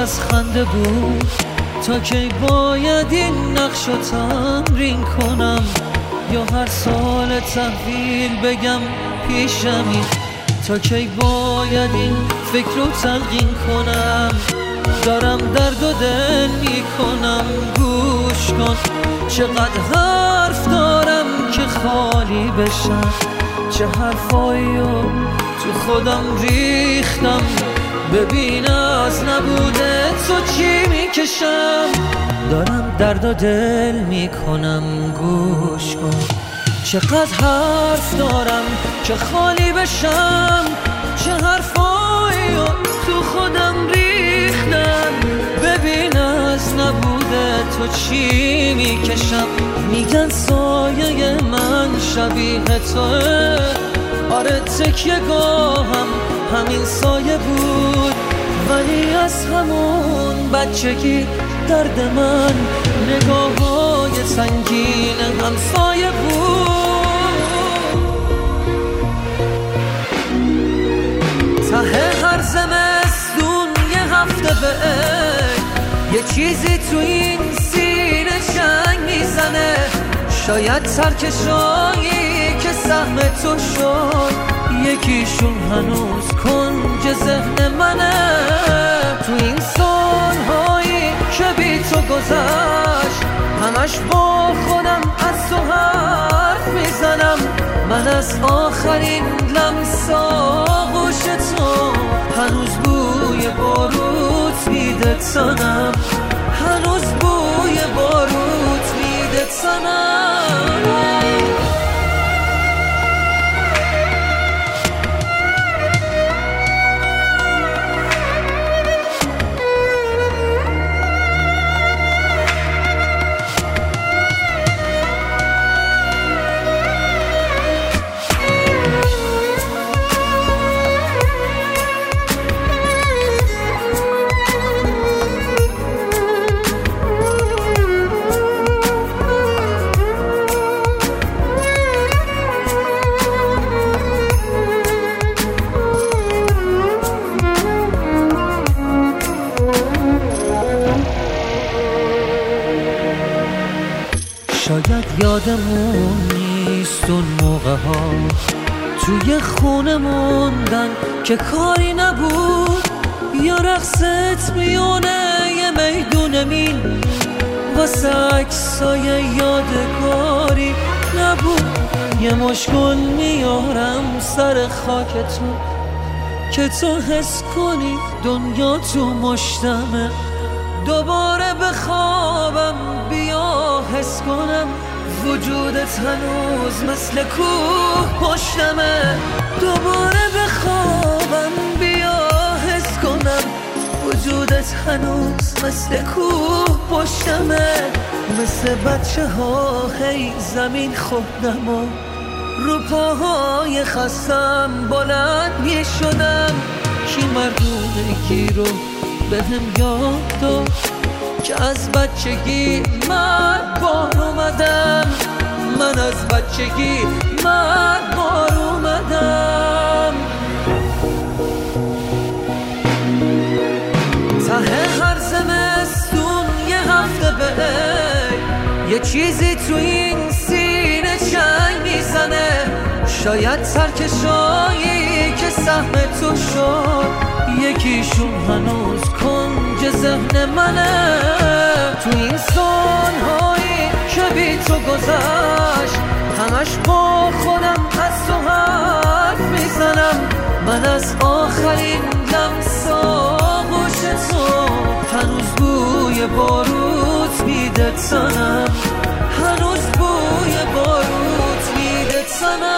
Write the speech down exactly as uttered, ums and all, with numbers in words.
از خنده بود. تا کی باید این نقش رو تمرین کنم، یا هر سال تحویل بگم پیشمی؟ تا کی باید این فکر رو تلقین کنم؟ دارم درد و دل میکنم، گوش کن. چقدر حرف دارم که خالی بشم، چه حرفایی رو تو خودم ریختم. ببین از نبوده تو چی میکشم. دارم درد و دل میکنم، گوش کن. چقدر حرف دارم که خالی بشم، چه حرفایی رو تو خودم ریختم. ببین از نبوده تو چی میکشم. میگن سایه من شبیه توه، آره تکیه گاهم همین سایه بود. ولی از همون بچگی درد من نگاه‌های سنگین همسایه بود. ته هر زمستون یه هفته به یه چیزی تو این سینه چنگ میزنه. شاید سرکشایی که سهم تو شد یکیشون هنوز کنج ذهن منه. تو این سالهایی که بی تو گذشت همش با خودم از تو حرف میزنم. من از آخرین لمس آغوش تو هنوز بوی باروت میده تنم، هنوز بوی باروت میده تنم. شاید یادمون نیست اون موقع ها توی خونه موندن که کاری نبود، یا رقصت میونه یه میدون میل واسه عکسای یادگاری نبود. یه مشکل میارم سر خاک تو که تو حس کنی دنیا تو مشتمه. دوباره بخوابم بیا حس کنم وجودت هنوز مثل کوه پشتمه. دوباره بخوابم بیا حس کنم وجودت هنوز مثل کوه پشتمه. مثل بچه ها هی زمین خوردم و رو پاهای خستم بلند می شدم. کی مردونگی رو به هم یاد داد که از بچگی من بار اومدم. من از بچگی من بار اومدم. ته هر زمستون یه هفته به یه چیزی تو این سینه چنگ میزنه. شاید سرکشایی که سهم تو شد یکیشون هنوز کنج ذهن منه. تو این سالهایی که بی تو گذشت همش با خودم از تو حرف میزنم. من از آخرین لمس آغوش تو هنوز بوی باروت میده تنم، هنوز بوی باروت میده تنم.